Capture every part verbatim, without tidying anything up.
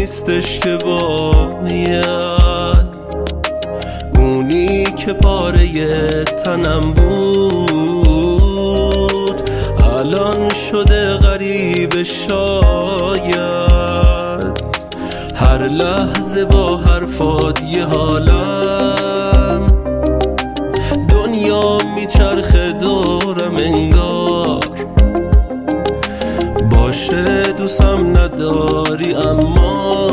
نیستش که باید، اونی که پاره تنم بود الان شده غریب شاید. هر لحظه با حرفات یه حالم، دنیا میچرخه دورم انگار. باشه دوستم نداری اما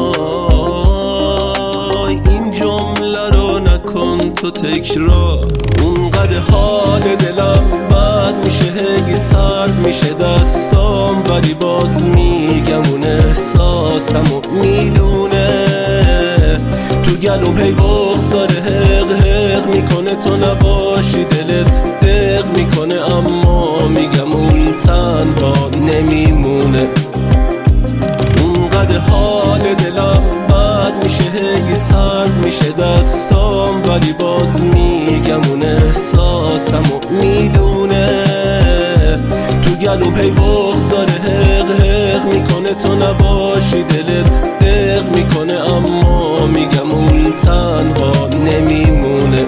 این جمله رو نکن تو تکرار. اونقدر حال دلم بد میشه، هی سرد میشه دستام، ولی باز میگم اون احساسمو میدونه. تو گلوم هی بغض داره حق حق میکنه، تو نباشی دلت دق میکنه، اما میگم اون تنها نمیمونه. اونقدر حال دلم بد میشه، هی سرد میشه دستام، ولی باز میگم اون احساسمو میدونه. تو گلوم هی بغض داره حق حق میکنه، تو نباشی دلت دق میکنه، اما میگم اون تنها نمیمونه.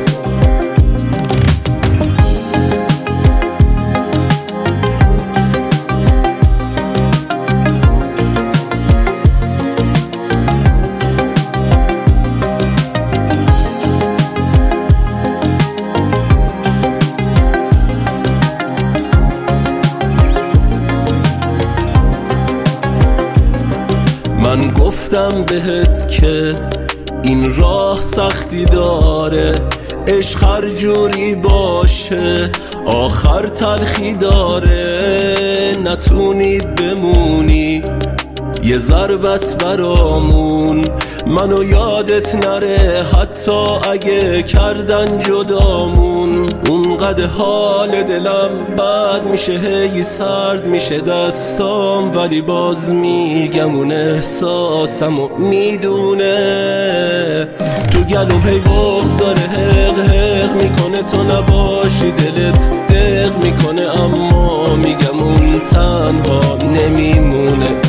من گفتم بهت که این راه سختی داره، عشق هر جوری باشه آخر تلخی داره. نتونید بمونی یه ضربت برامون، منو یادت نره حتی اگه کردن جدامون. اونقدر حال دلم بد میشه، هی سرد میشه دستام، ولی باز میگم اون احساسمو میدونه. تو گلوم هی بغض داره حق حق میکنه، تو نباشی دلت دق میکنه، اما میگم اون تنها نمیمونه.